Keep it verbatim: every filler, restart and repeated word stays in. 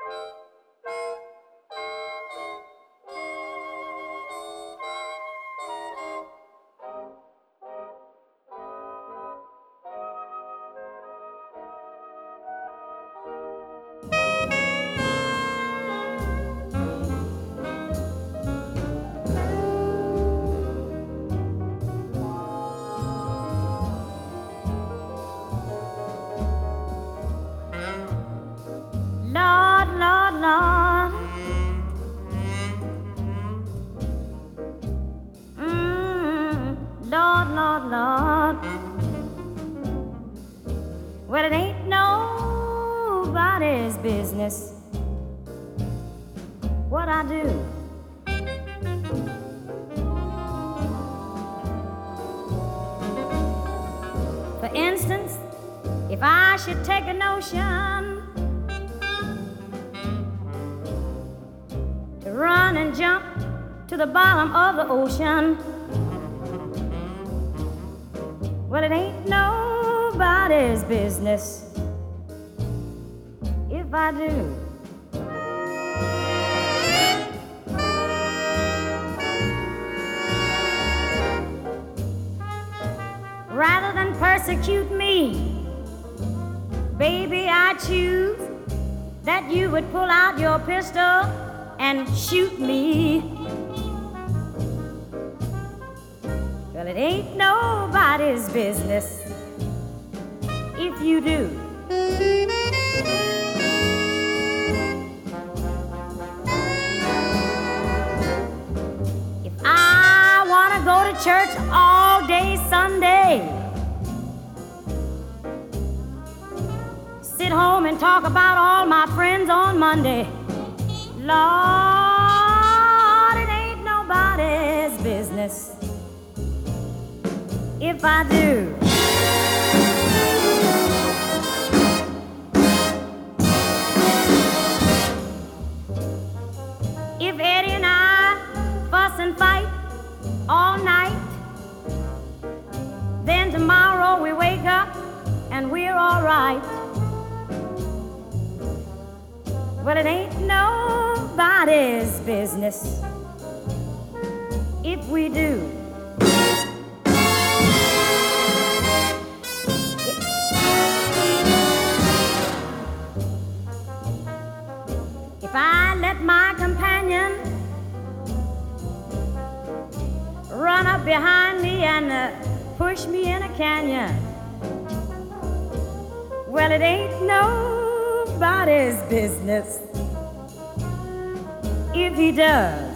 Lord, Lord, Lord. Mm, Lord, Lord, Lord. Well, it ain't nobody's business what I do. For instance, if I should take a notion to run and jump to the bottom of the ocean, well, it ain't nobody's business if I do. Rather than persecute me, baby, I choose that you would pull out your pistol and shoot me. Well, it ain't nobody's business if you do. If I want to go to church all day Sunday, sit home and talk about all my friends on Monday, Lord, it ain't nobody's business if I do. If Eddie and I fuss and fight all night, then tomorrow we wake up and we're all right. Well, it ain't nobody's business if we do. If I let my companion run up behind me and uh, push me in a canyon, well, it ain't nobody's business if he does.